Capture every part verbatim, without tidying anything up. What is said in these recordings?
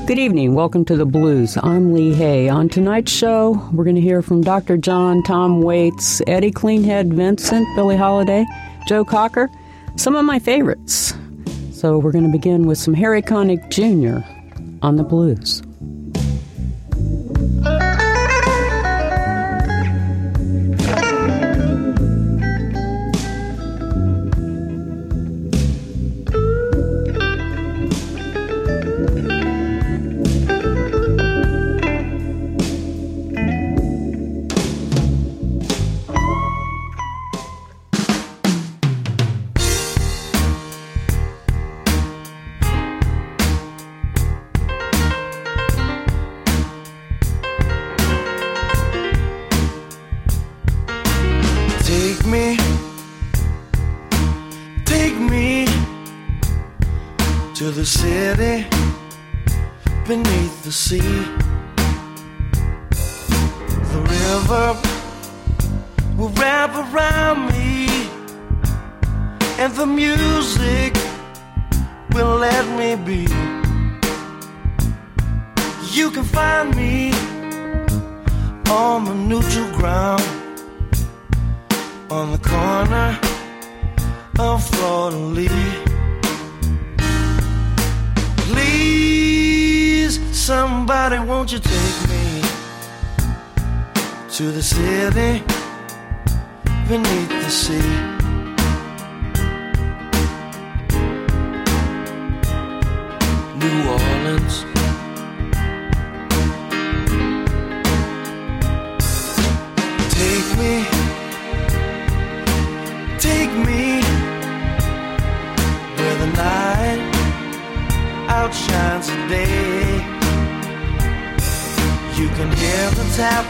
Good evening. Welcome to The Blues. I'm Lee Hay. On tonight's show, we're going to hear from Doctor John, Tom Waits, Eddie Cleanhead Vincent, Billie Holiday, Joe Cocker, some of my favorites. So we're going to begin with some Harry Connick Junior on the blues. The city beneath the sea, the river will wrap around me, and the music will let me be. You can find me on the neutral ground, on the corner of Florida Lee. Please, somebody, won't you take me to the city beneath the sea? New Orleans. Take me, take me where the night outshines the day. You can hear the tap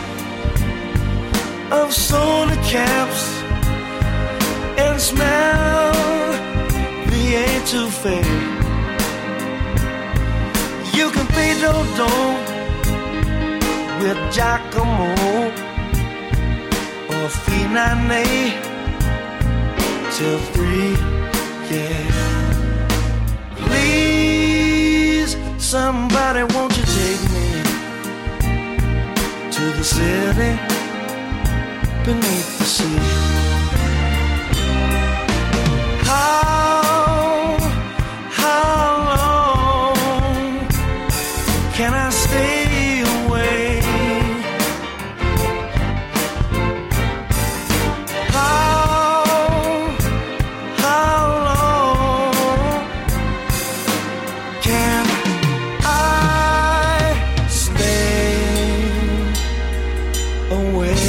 of soda caps and smell the etouffee. You can play do-do with Giacomo or Finane till three, yeah. Please, somebody, won't you take me to the city beneath the sea? How, how long can I stay away? How, how long can I stay away?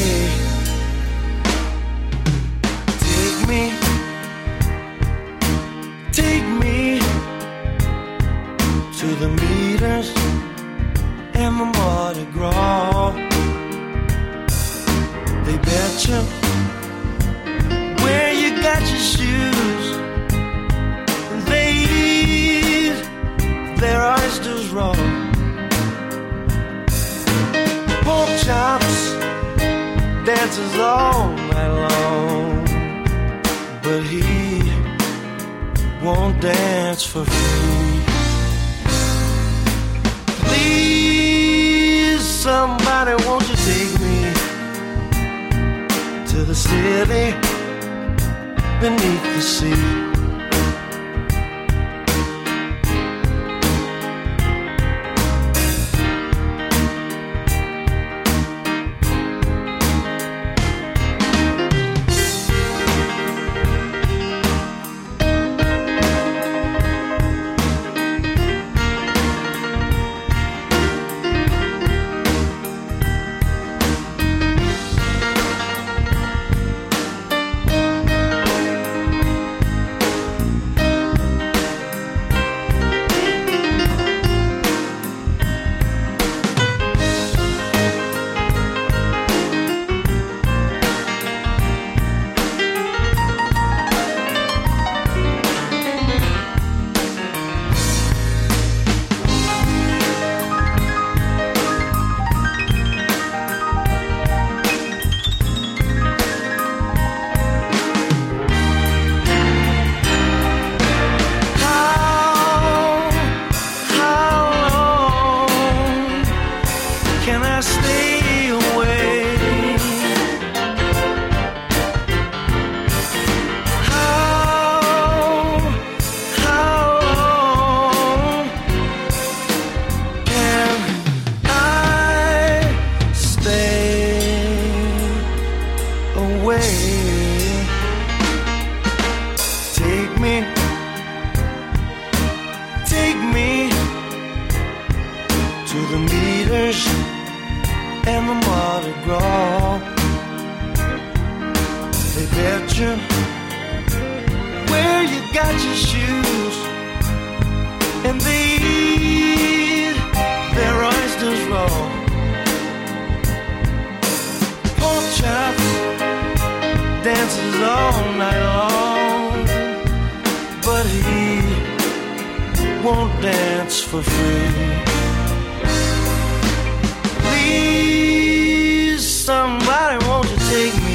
Take me, take me to the meters and the Mardi Gras. They bet you where you got your shoes. They eat their oysters raw. Pork chops, dances all night long, but he won't dance for free. Please, somebody, won't you take me to the city beneath the sea? Georgia, where you got your shoes, and they eat their oysters raw. Pork chops, dances all night long, but he won't dance for free. Please, somebody, won't you take me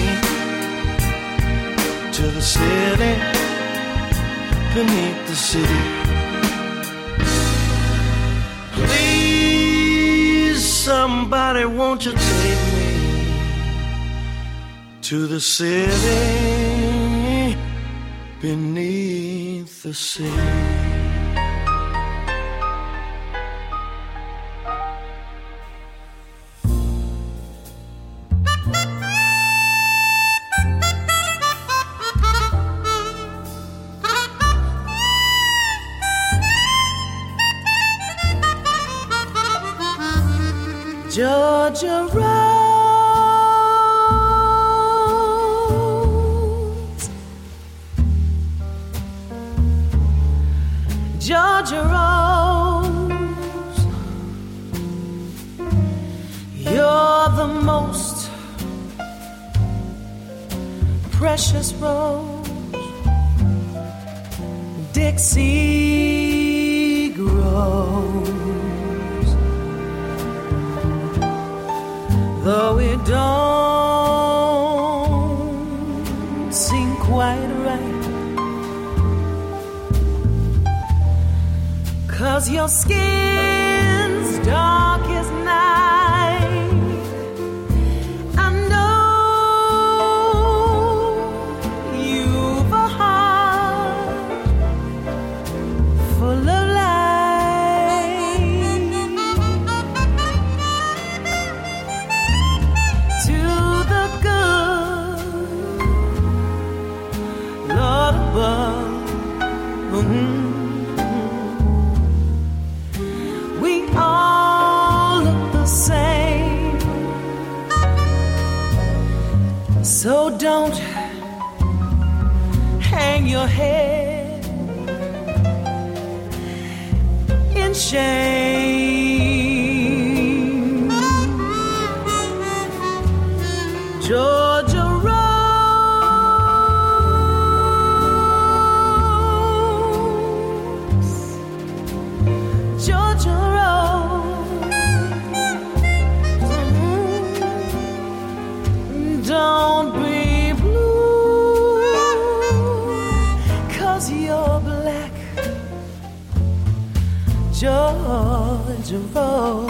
to the city, beneath the city? Please, somebody, won't you take me to the city, beneath the sea? Georgia Rose, Georgia Rose, you're the most precious rose Dixie grows. Though it don't seem quite right, 'cause your skin's dark as night. I know you've a heart full of we all look the same, so don't hang your head in shame. Georgia don't be blue, 'cause you're black, Georgia Rose.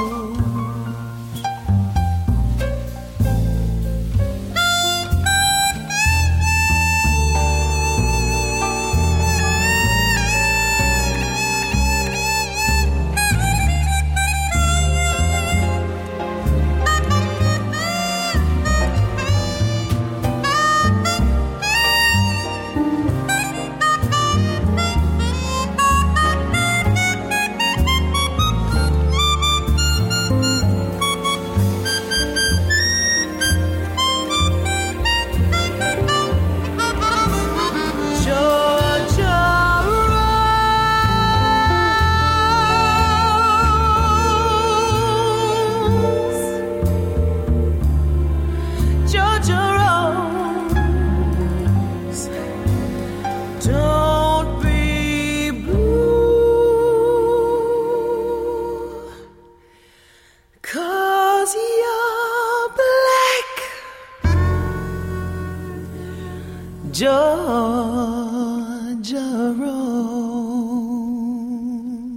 Georgia Rose.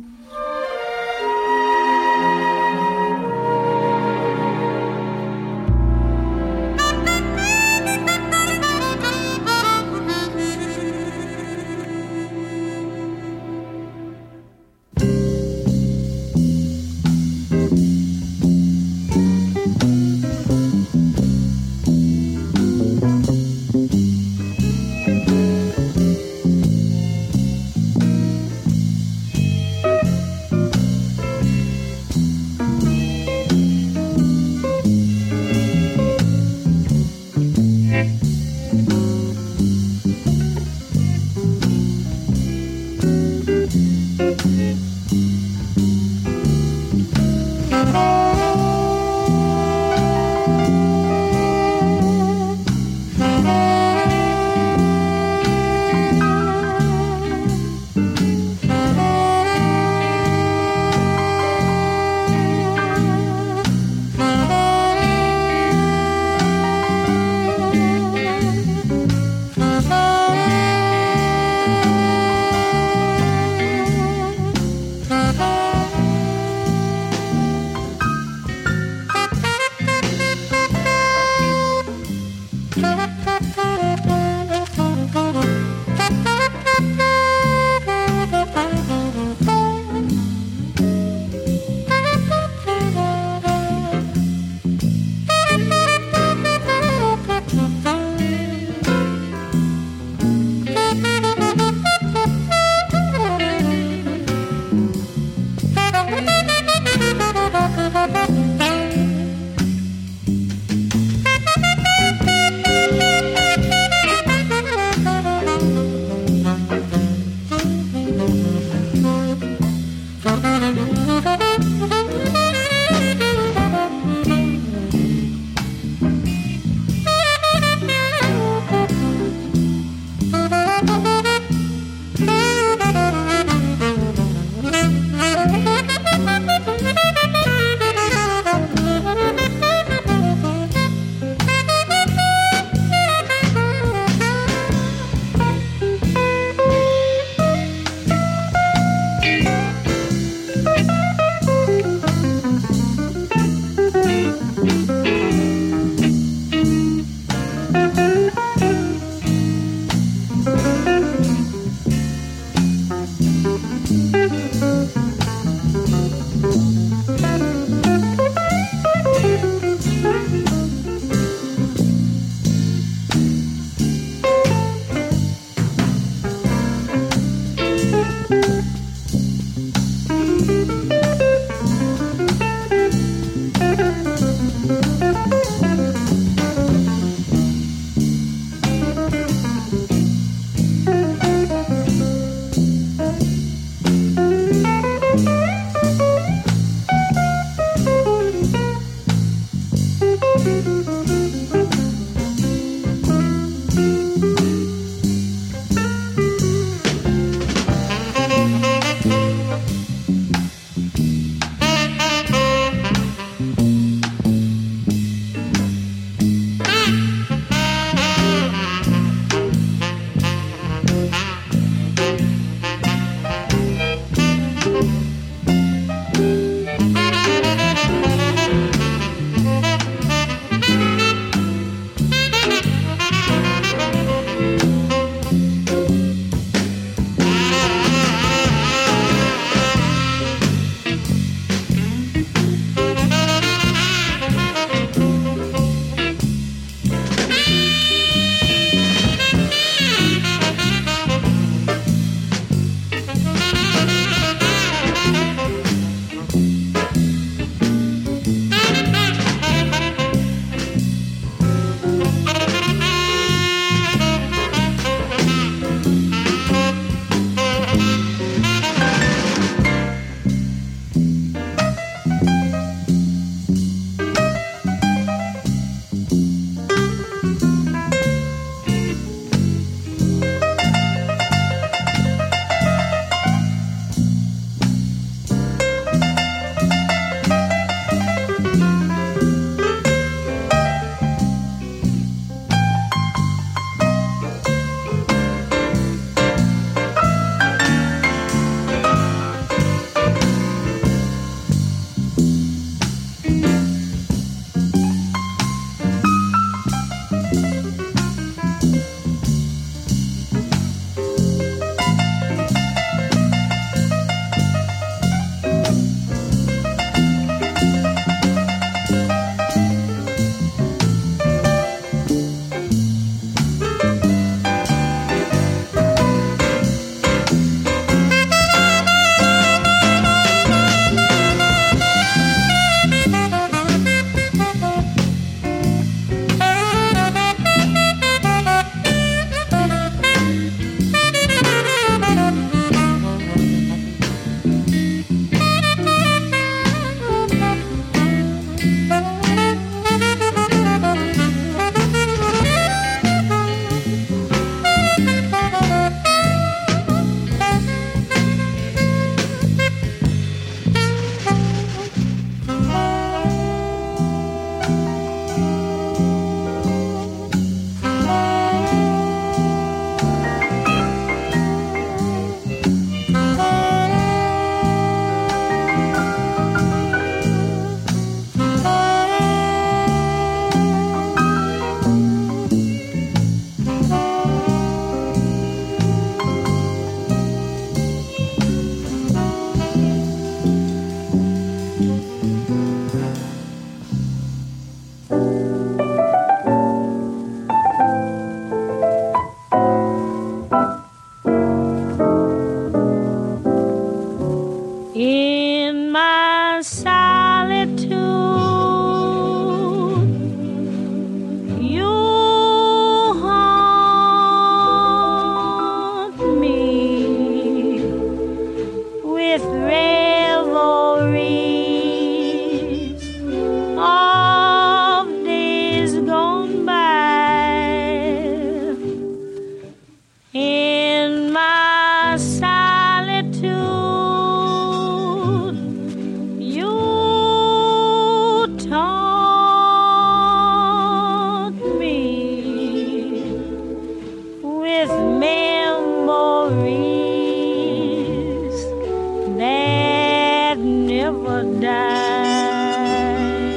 memories that never die.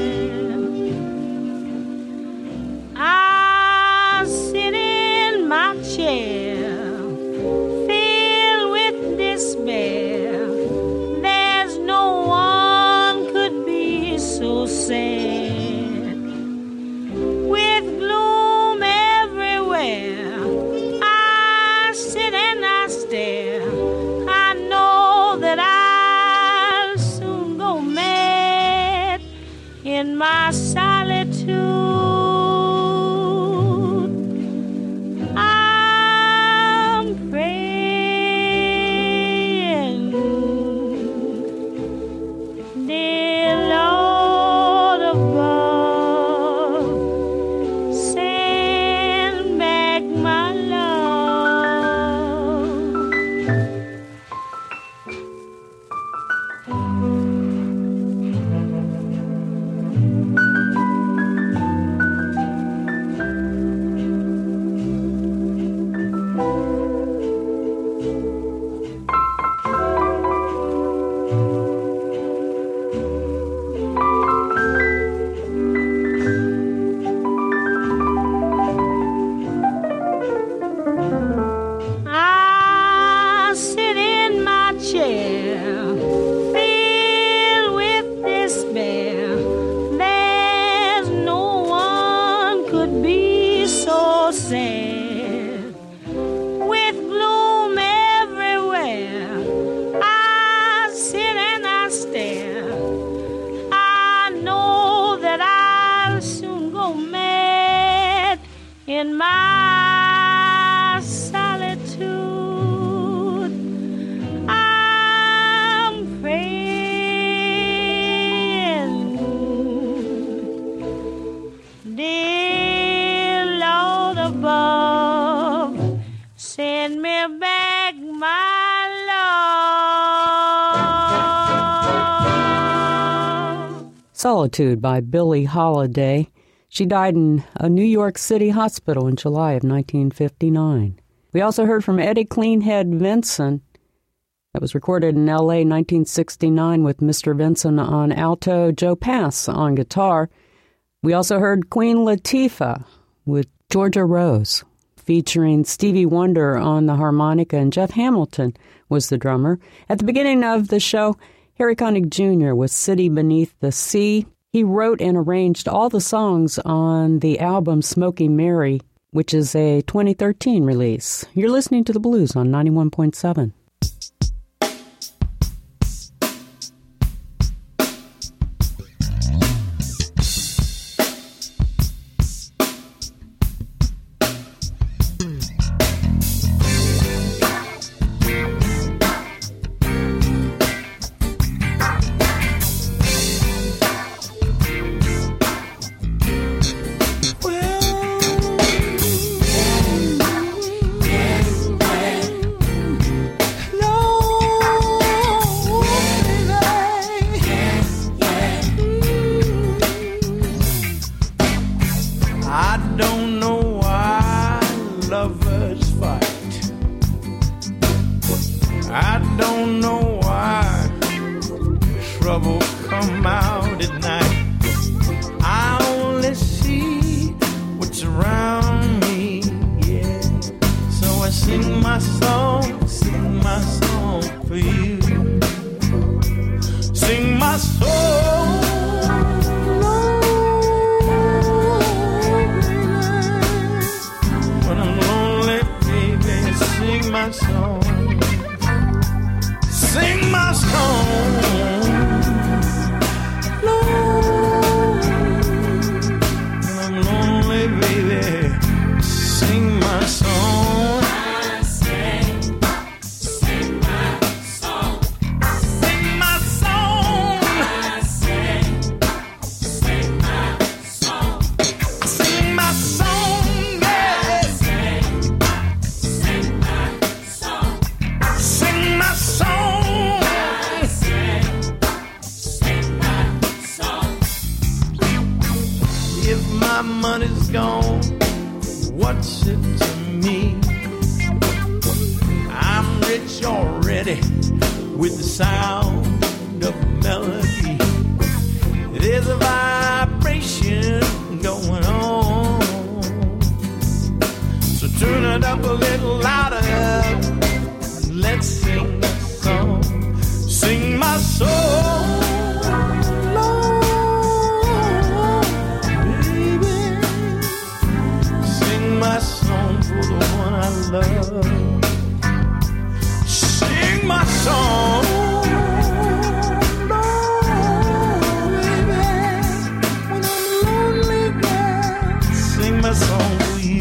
I sit in my chair, filled with despair. There's no one could be so sad. With gloom everywhere, I sit and I stare. I know that I'll soon go mad in my solitude. I'm praying, dear Lord above, send back my love. I sit in my chair, filled with despair. There's no one could be so sad. With gloom everywhere, I sit and I stare. I know that I'll soon go mad in my solitude. I'm praying, dear Lord above, send me back my love. Solitude by Billie Holiday. She died in a New York City hospital in July of nineteen fifty-nine. We also heard from Eddie Cleanhead Vinson. That was recorded in L A nineteen sixty-nine with Mister Vinson on alto, Joe Pass on guitar. We also heard Queen Latifah with Georgia Rose, featuring Stevie Wonder on the harmonica, and Jeff Hamilton was the drummer. At the beginning of the show, Harry Connick Junior with City Beneath the Sea. He wrote and arranged all the songs on the album Smoky Mary, which is a twenty thirteen release. You're listening to The Blues on ninety-one point seven. money's gone, what's it to me? steady with the sound of melody. There's a vibration going on, so turn it up a little louder. Let's sing the song. Sing my soul, Lord, baby. Sing my song for the one I love. Sing my song, Lord, baby. When I'm lonely, girl, sing my song for you.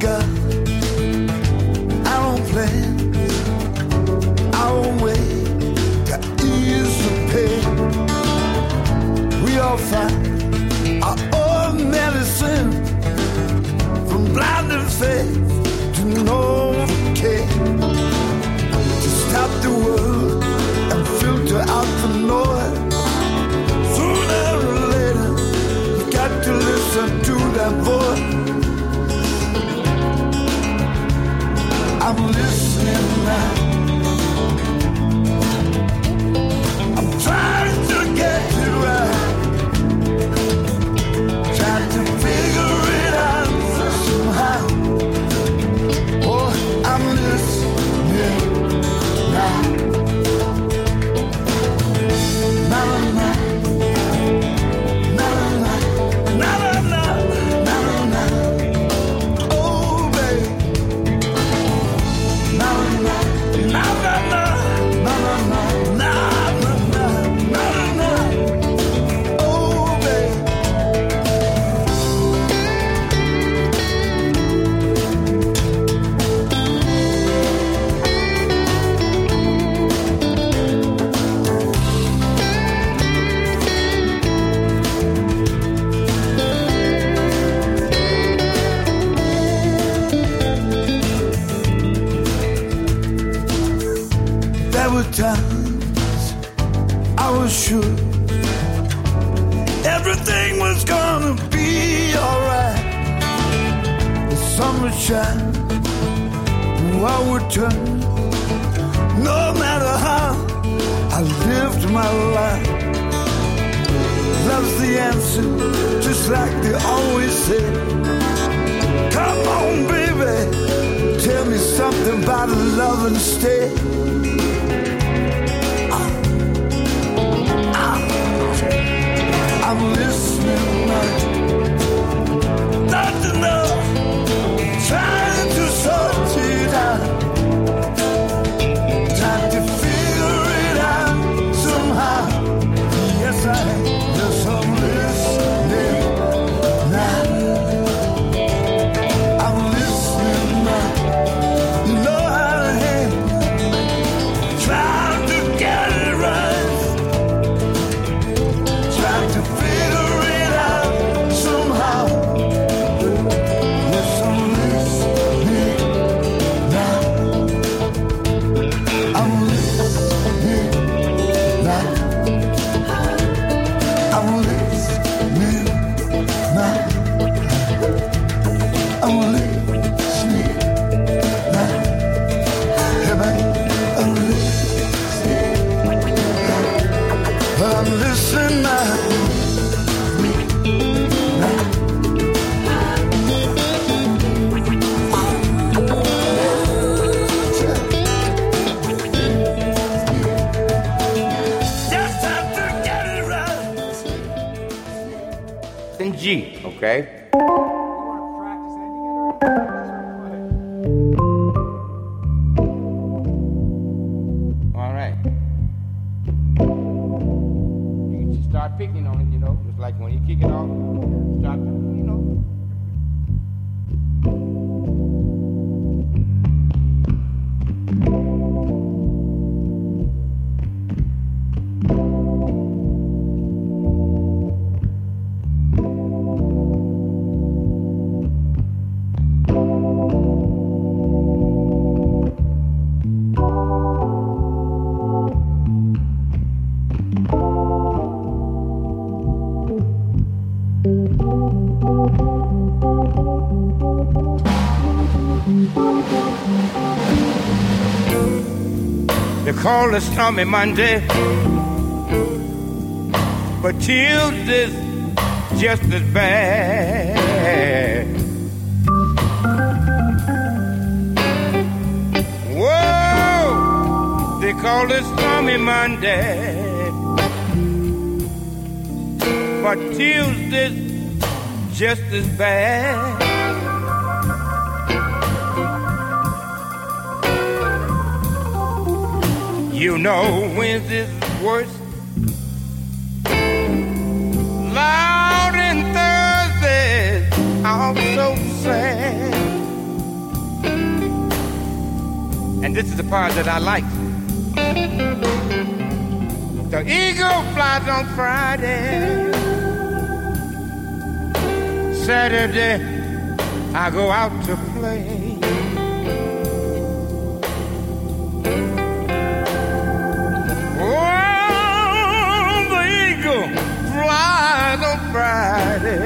Our own plans, our own way. were times I was sure everything was gonna be alright. The sun would shine, I would turn. No matter how I lived my life, love's the answer, just like they always say. Come on, baby, tell me something about love and stay. I'm listening now. Not enough. Trying to sort it out. Trying to figure it out somehow. Yes, I am. Yes, I'm listening now. I'm listening now. You know how I am. Trying to get it right. Trying to figure it out somehow. Yes, I'm listening now. I'm listening now. I'm listening now. I'm listening now. Hey, baby, I'm listening now. I'm listening now. Just have to get it right. In G, okay? All right. You can just start picking on it, you know, just like when you kick it off, start, you know. They call it stormy Monday, but Tuesday's just as bad. Whoa, they call it stormy Monday, but Tuesday's just as bad. You know Wednesday's worse. Loud and Thursdays are so sad. And this is the part that I like. The eagle flies on Friday. Saturday I go out to play. Friday,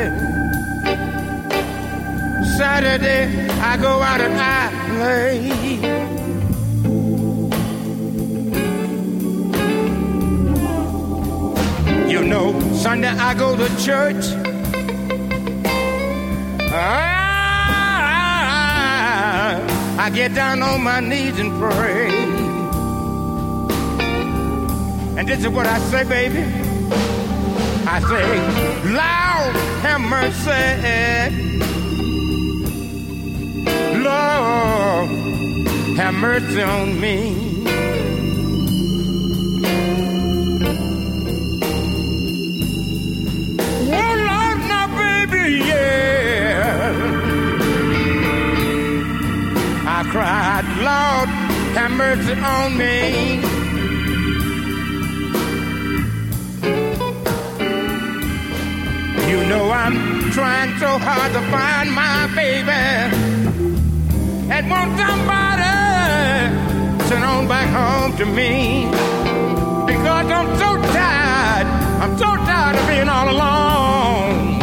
Saturday I go out and I play. You know, Sunday I go to church. Ah, I get down on my knees and pray. And this is what I say, baby. I say, Lord, have mercy. Lord, have mercy on me. Oh, Lord, now, baby, yeah. I cried, Lord, have mercy on me. You know I'm trying so hard to find my baby and want somebody marching on back home to me. Because I'm so tired, I'm so tired of being all alone.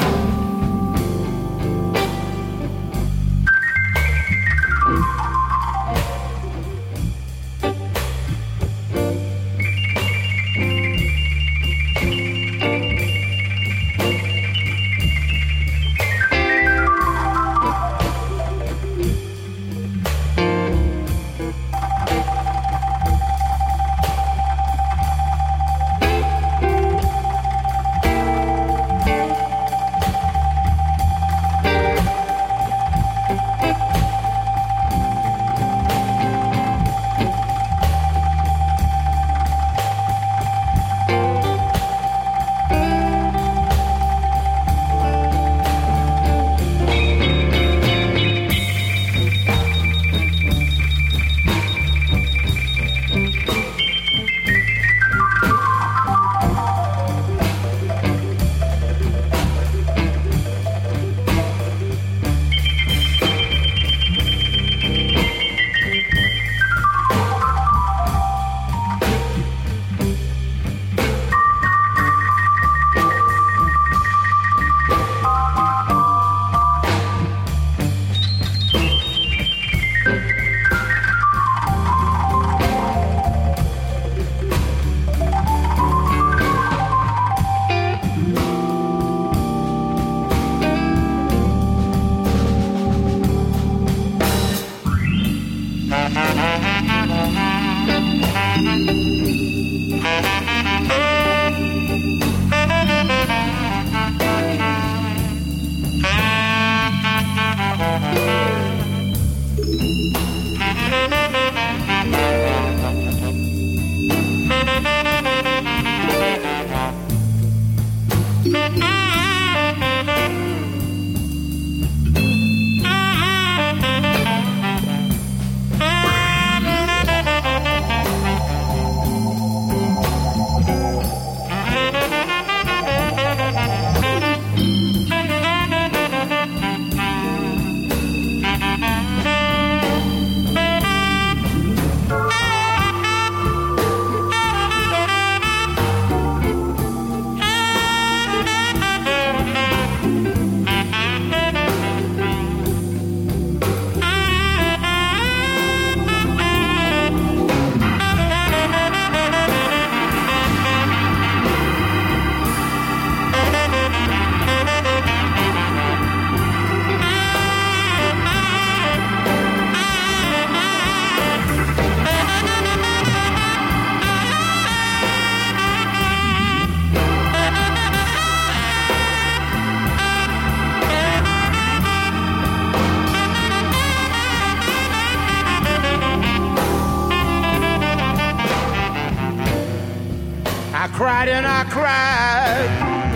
cried and I cried.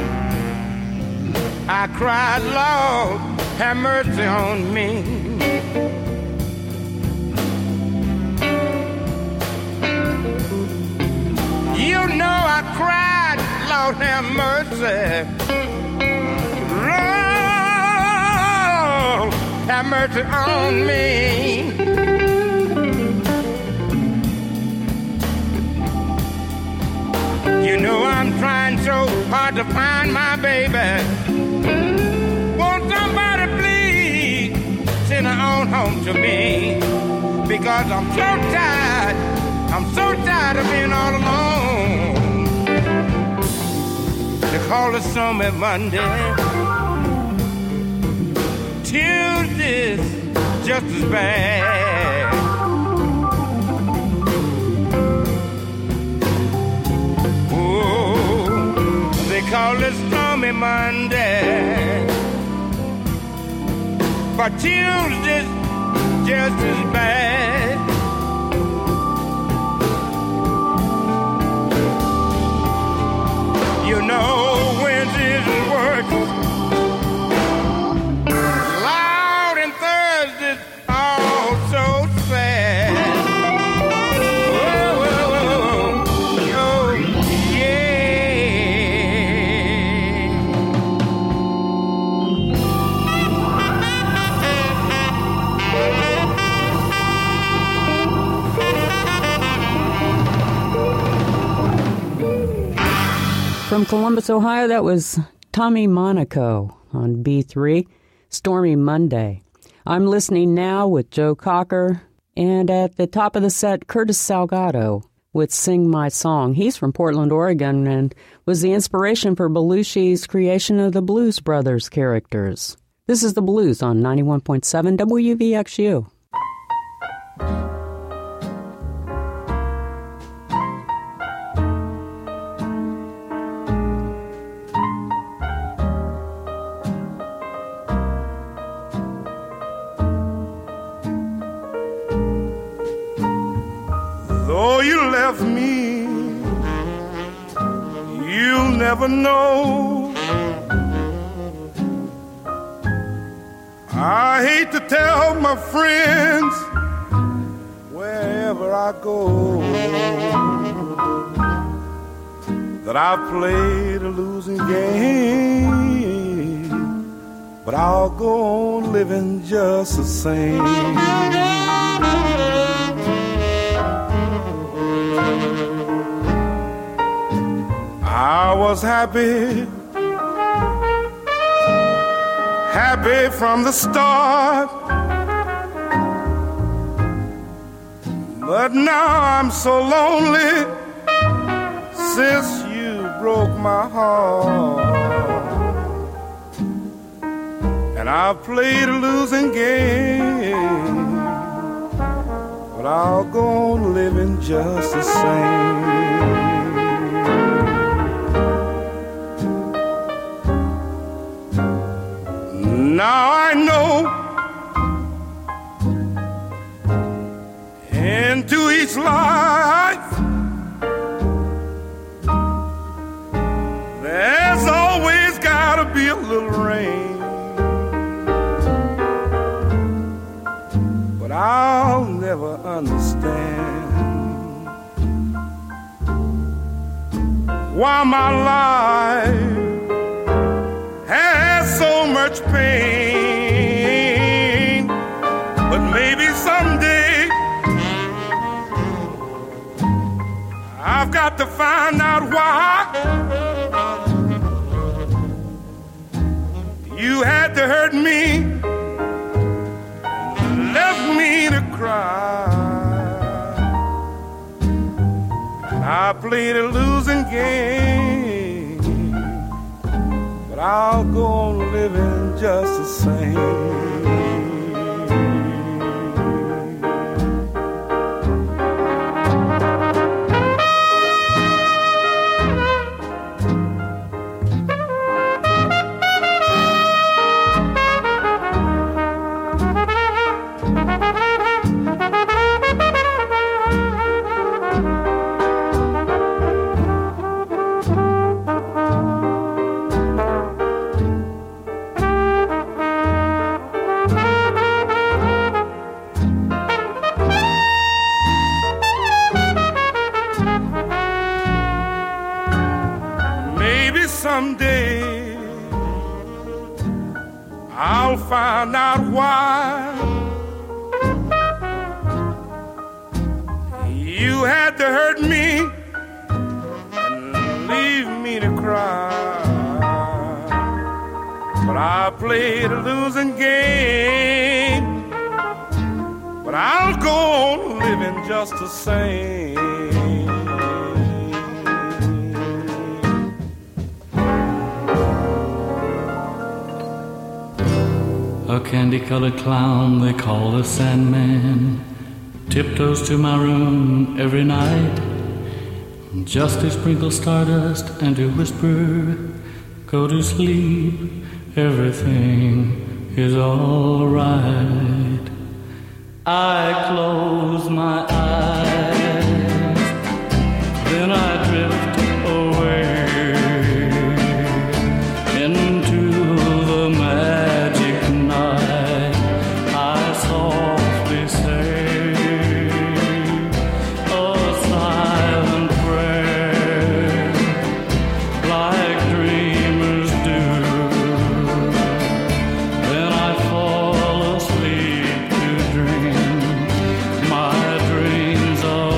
I cried, Lord, have mercy on me. You know I cried, Lord, have mercy. Lord, have mercy on me. You know I'm trying so hard to find my baby. Won't somebody please send her on home to me? Because I'm so tired, I'm so tired of being all alone. They call us on me Monday, Tuesday's just as bad. They call it stormy Monday, but Tuesday's just as bad. You know Wednesday's work loud and Thursday's all so sad. From Columbus, Ohio, that was Tommy Monaco on B three, Stormy Monday. I'm listening now with Joe Cocker, and at the top of the set, Curtis Salgado with Sing My Song. He's from Portland, Oregon, and was the inspiration for Belushi's creation of the Blues Brothers characters. This is The Blues on ninety-one point seven W V X U. Though you left me, you'll never know. I hate to tell my friends wherever I go that I played a losing game, but I'll go on living just the same. I was happy, happy from the start, but now I'm so lonely since you broke my heart. And I played a losing game, but I'll go on living just the same. Now I know into each life there's always gotta be a little rain, but I'll never understand why my life has so much pain. But maybe someday I've got to find out why you had to hurt me, left me to cry. I played a losing game, but I'll go on living just the same. Someday I'll find out why you had to hurt me and leave me to cry. But I played a losing game, but I'll go on living just the same. A candy-colored clown they call the Sandman tiptoes to my room every night just to sprinkle stardust and to whisper, go to sleep, everything is all right. I close my eyes, then I drift away into the magic night. I softly say a silent prayer like dreamers do. Then I fall asleep to dream my dreams of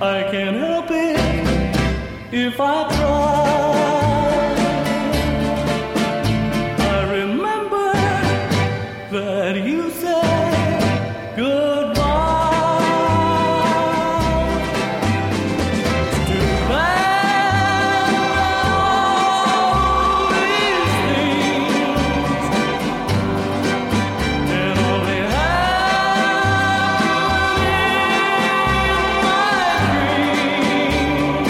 I can't help it if I try. I remember that you said goodbye. It's too bad all these things can only happen in my dreams.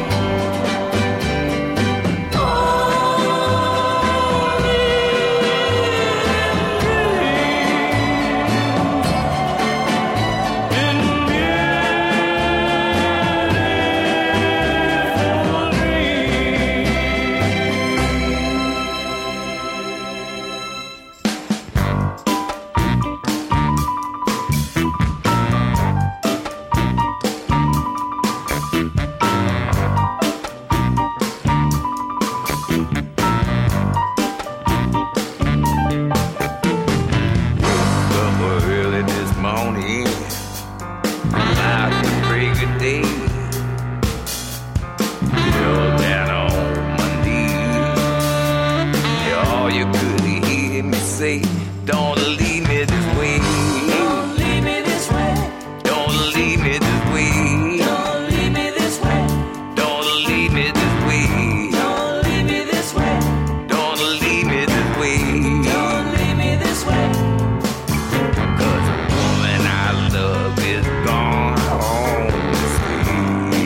Up early this morning, about the break of day, fell down on my knees. Yeah, all you could hear me say, don't leave me this way. Don't leave me this way. Don't leave me this way. Don't leave me this way. Don't leave me this way. Don't leave me this way. Don't leave me this way. Don't leave me this way. Cause the woman I love is gone home to stay.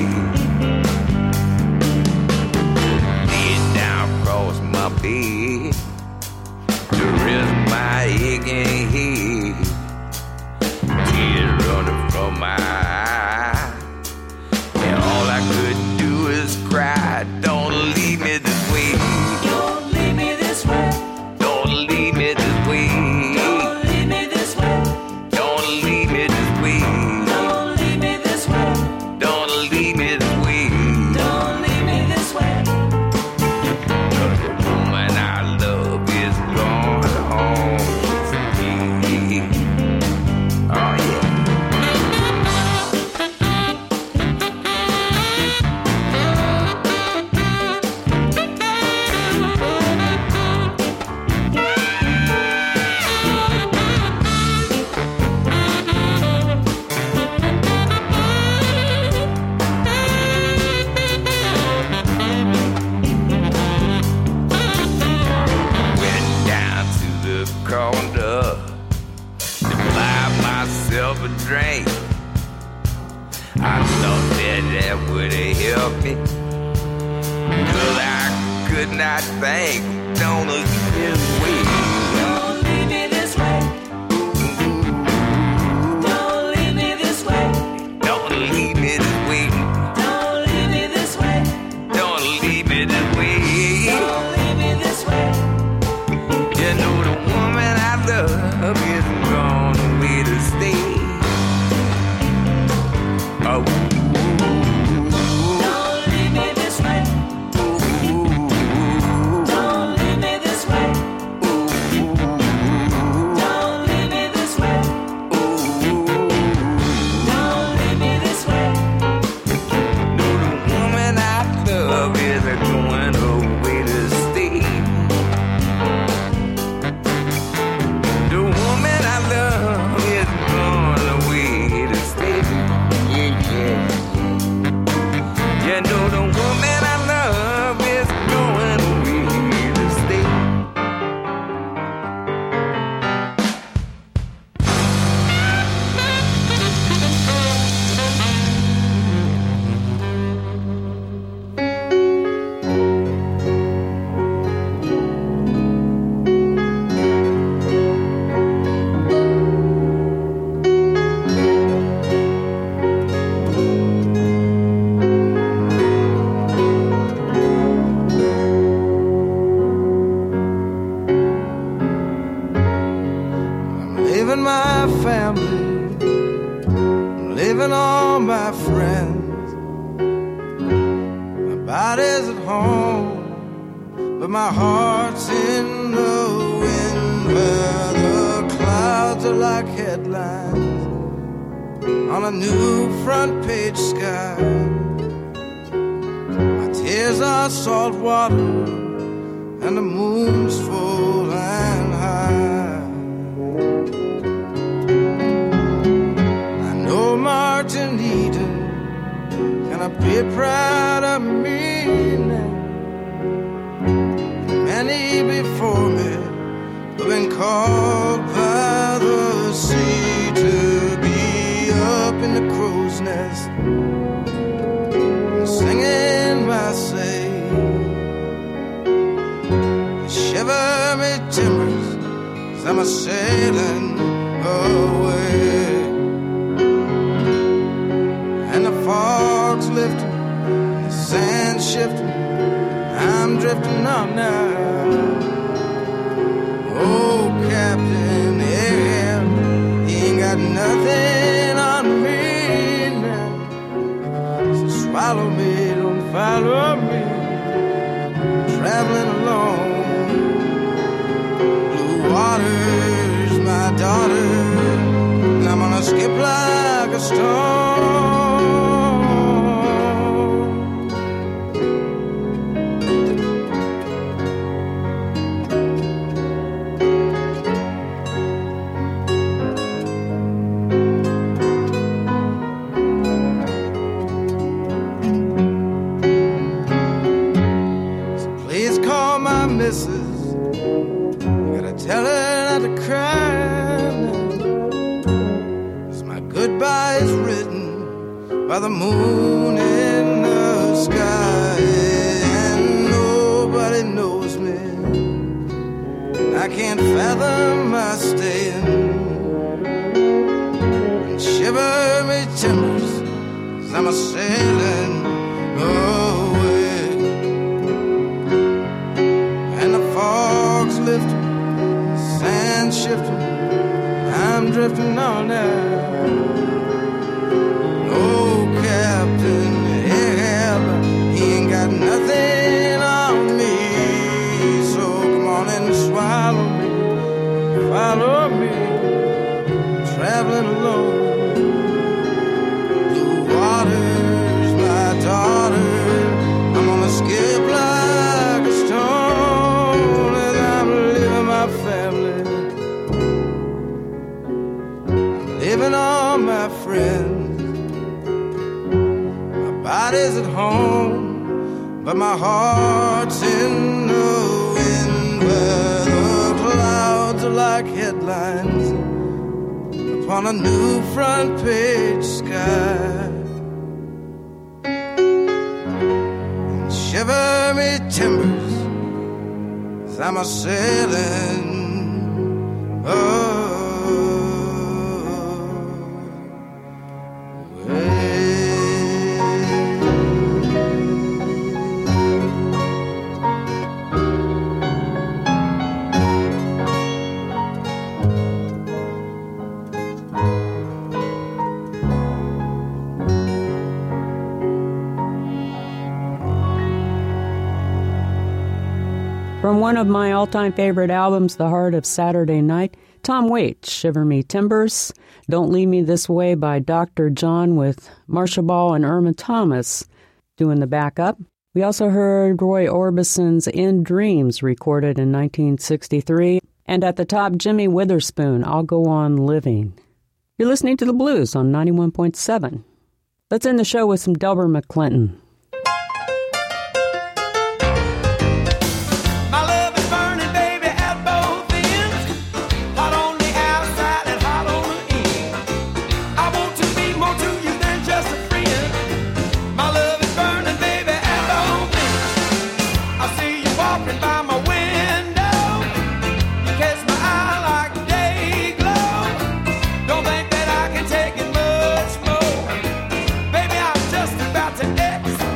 Laid down across my bed to rest my aching head. Tears running from my eyes, and all I could do is cry. Don't leave me this way. Don't leave me this way. Don't leave me this way. Don't leave me this way. Don't leave me this way. Don't leave me this way. Don't leave me this way. Don't leave me this way. Cause the woman I love is gone home to stay. Oh yeah. Went down to the corner to buy myself a drink. I thought that that would help me, cause I could not think. Don't leave me this way. Don't leave me this way. Don't leave me this way. Don't leave me this way. Don't leave me this way. Don't leave me this way. Don't leave me this way. You know the woman I love is gone away to stay. Oh. Don't leave me this way. Don't leave me this way. Don't leave me this way. Don't leave me this way. No, the woman I love is going away to stay. The woman I love is gone away to stay. Yeah, yeah. You know the woman I love is going away to stay. I'm leaving my family, I'm leaving all my friends. My body's at home, but my heart's in the wind where the clouds are like headlines. on a new front page sky. My tears are salt water and the moon's full and high. I know Martin Eden gonna be proud of me now. Many before me have been called by the sea to be up in the crow's nest, singing my say. Shiver me timbers as I'm a-sailing away, and the fog's lifting, the sand shifting, I'm drifting on now. Oh, Captain, yeah, he ain't got nothing on me now. So swallow me, don't follow me, traveling alone. Blue water's my daughter, and I'm gonna skip like a stone. Tell her not to cry now, 'cause my goodbye is written by the moon in the sky. And nobody knows me, I can't fathom my staying. And shiver me timbers as I'm a-sailing away, and the fog's lifting, sand shifting, I'm drifting on now. Oh, Captain, yeah, but he ain't got nothing on me. So come on and swallow me, follow me, traveling alone. Blue water's my daughter, I'm gonna skip like a stone as I'm leaving my family, living on my friends. My body's at home, but my heart's in the wind, where the clouds are like headlines upon a new front page sky. And shiver me timbers as I'm a-sailing away. From one of my all-time favorite albums, The Heart of Saturday Night, Tom Waits, Shiver Me Timbers, Don't Leave Me This Way by Doctor John with Marcia Ball and Irma Thomas doing the backup. We also heard Roy Orbison's In Dreams, recorded in nineteen sixty-three. And at the top, Jimmy Witherspoon, I'll Go On Living. You're listening to The Blues on ninety-one point seven. Let's end the show with some Delbert McClinton. Don't think that I can take it much more. Baby, I'm just about to explode.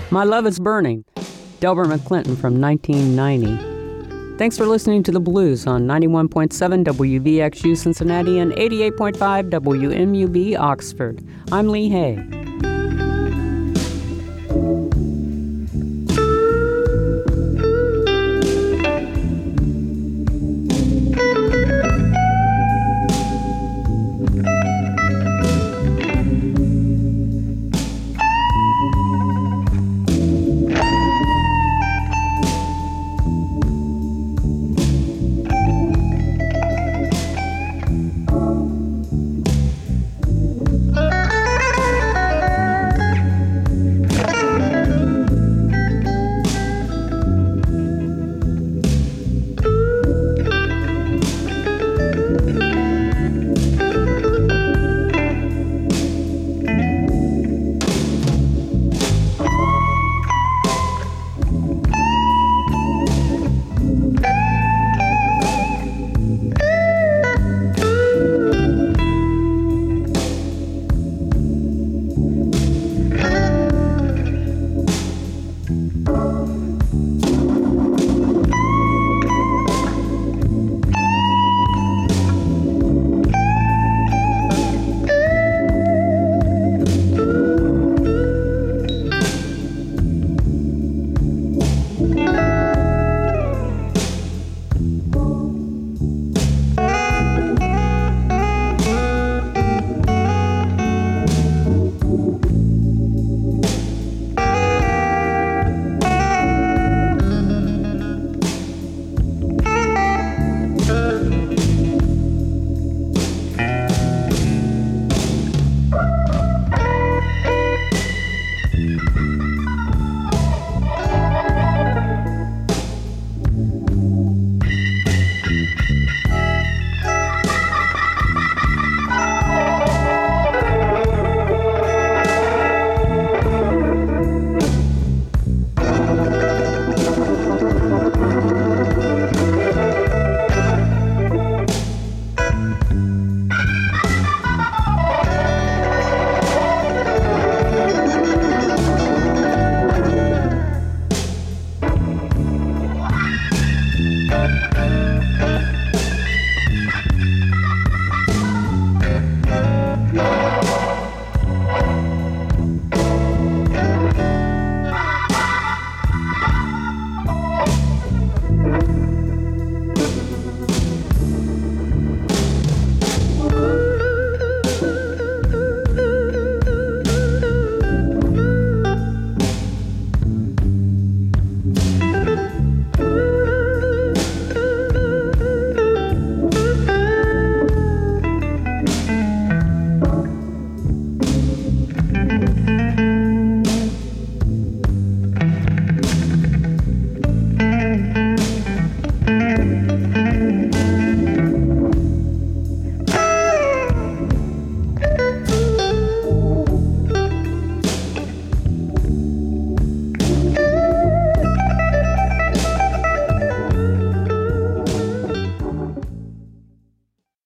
My Love is Burning, Delbert McClinton from nineteen ninety. Thanks for listening to The Blues on ninety-one point seven W V X U Cincinnati and eighty-eight point five W M U B Oxford. I'm Lee Hay.